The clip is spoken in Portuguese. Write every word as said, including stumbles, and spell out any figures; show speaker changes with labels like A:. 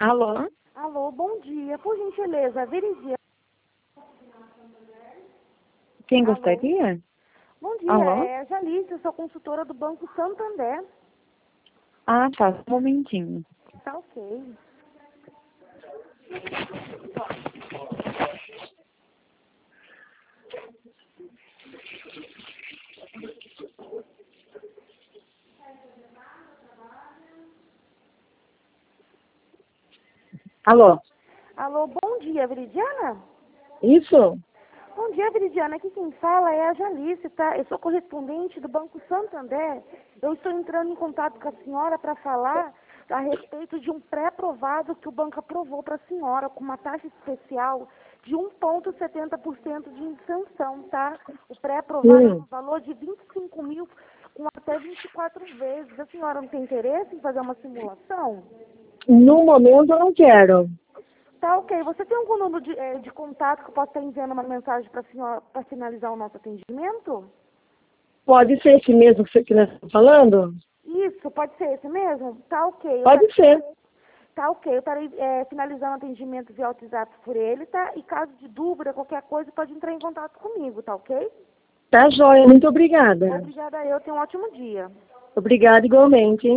A: Alô?
B: Alô, bom dia. Por gentileza, Veridiana.
A: Quem
B: Alô?
A: gostaria?
B: Bom dia,
A: Alô?
B: é a Jalice, eu sou consultora do Banco Santander.
A: Ah, tá. Um momentinho.
B: Tá ok.
A: Alô?
B: Alô, bom dia, Veridiana?
A: Isso?
B: Bom dia, Veridiana. Aqui quem fala é a Jalice, tá? Eu sou correspondente do Banco Santander. Eu estou entrando em contato com a senhora para falar a respeito de um pré-aprovado que o banco aprovou para a senhora, com uma taxa especial de um vírgula setenta por cento de isenção, tá? O pré-aprovado é
A: Hum.
B: no valor de vinte e cinco mil, com até vinte e quatro vezes. A senhora não tem interesse em fazer uma simulação?
A: No momento eu não quero.
B: Tá ok. Você tem algum número de, eh, de contato que eu possa estar enviando uma mensagem para a senhora para finalizar o nosso atendimento?
A: Pode ser esse mesmo que você que nós estamos falando?
B: Isso, pode ser esse mesmo? Tá ok. Eu
A: Pode
B: tá,
A: ser.
B: tá ok. Eu estarei eh, finalizando o atendimento via WhatsApp por ele, tá? E caso de dúvida, qualquer coisa, pode entrar em contato comigo, tá ok?
A: Tá joia. Muito obrigada.
B: Obrigada a eu. Tenha um ótimo dia.
A: Obrigada igualmente.